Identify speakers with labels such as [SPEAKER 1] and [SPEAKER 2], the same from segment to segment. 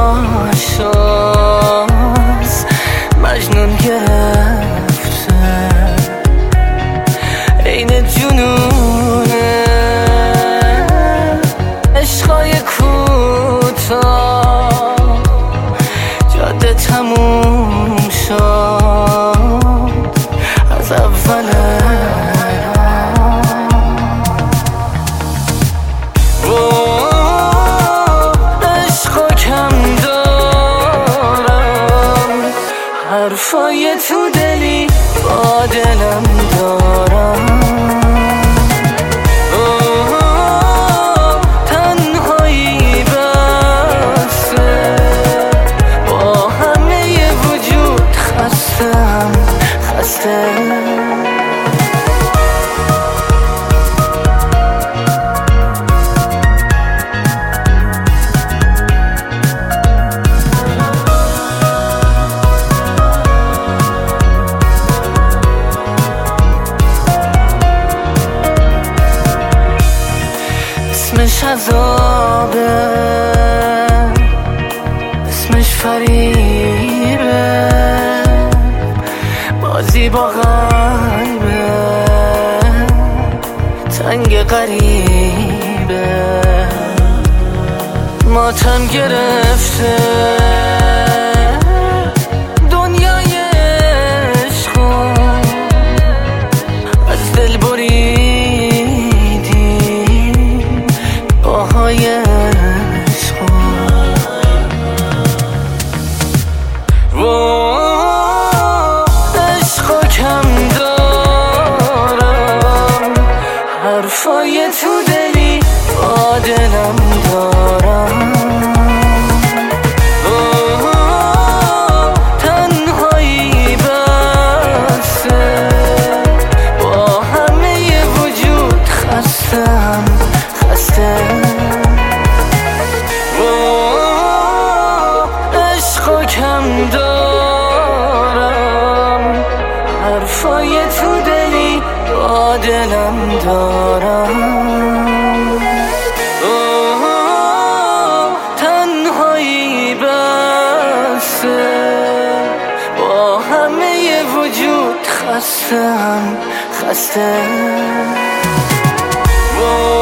[SPEAKER 1] عاشاست مجنون گرفته این جنونه عشقای کوتاه جاده تموم شد از اوله حرفای تو دلی با دلم دارم تنهایی بسه با همه وجود خستم خسته اسمش عذابه اسمش فریبه بازی با قلبه تنگ غریبه ماتم گرفته دنیای عشقو از دل بریدی باهای عشقو عشقو کم دارم حرفای تو دلی با دلم دارم تنهایی بسه با همه وجود خستم خسته عشقو کم دارم حرفای تو دلی با دلم دارم تنهایی بسه با همه وجود خستم خسته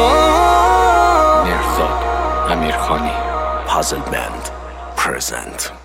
[SPEAKER 2] مهرزاد امیرخانی Puzzle Band present